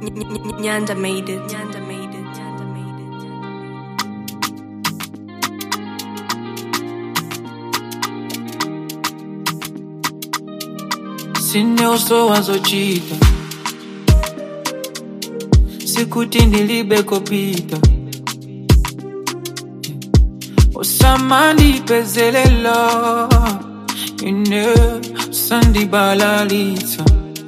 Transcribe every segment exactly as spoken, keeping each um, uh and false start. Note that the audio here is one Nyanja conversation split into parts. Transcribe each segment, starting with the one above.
Nyanda made it. Nyanda made it. Nyanda made it. Sine uso wazochita sikuti ndilibe kopita Osamandi pezelelo Ine sandi balalita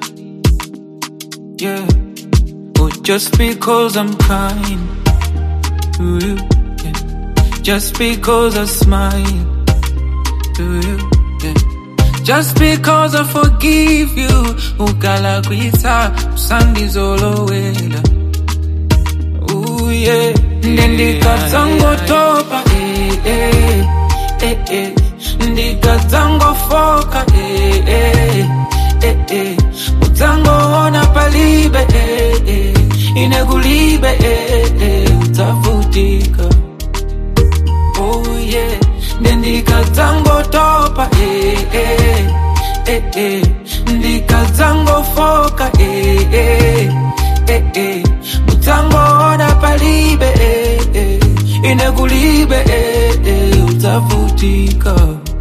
Yeah Oh, just because I'm kind to you, yeah. Just because I smile to you, yeah. Just because I forgive you Ukala kwita Sandi zolowela Ooh, yeah Ndika tango topa Eh, eh, eh, eh Ndika tango foka Eh, eh, eh, eh Utango ona palibe eh, eh Inegulibe eh, eh Utafutika Oh yeah Ndika tango topa Eh, eh, eh, eh Ndika tango foka Eh, eh, eh, eh Utango ona palibe eh, eh Inegulibe eh, eh Utafutika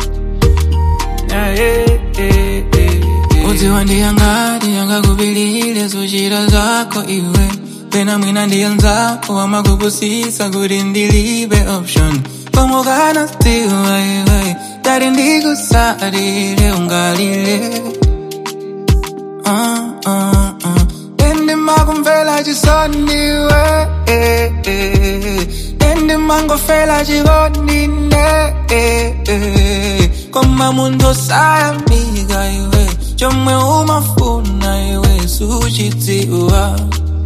Yeah, eh, eh, eh Uzi wandi yanga, di yanga kubilile Sushira zako iwe Pena mwina ndiyanza Wama kupusisa kudindilibe option Como ganas tiwa iwe Dari ndiku saadile ungalile Uh, uh, uh Endi makumfela chisoniwe eh, eh Endi mango fela chigonine eh, eh Koma mundo sa amiga iwe Chomwe umafuna iwe suchitiwa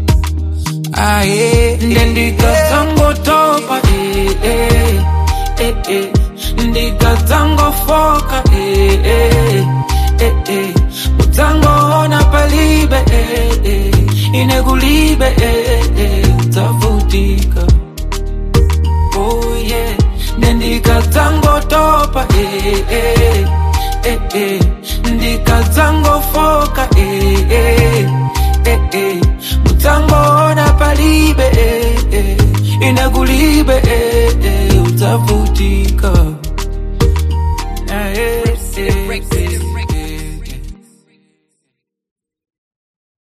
Aye Ndika tango topa eh, eh, eh, eh Ndika tango foka eh, eh, eh, eh Utango ona palibe eh, eh Inegulibe eh, eh Utafutika Oh yeah Ndika tango topa eh, eh, eh, eh Ndika tango foka eh, eh, eh, eh Utango ona palibe eh, eh Inegulibe eh, eh Utafutika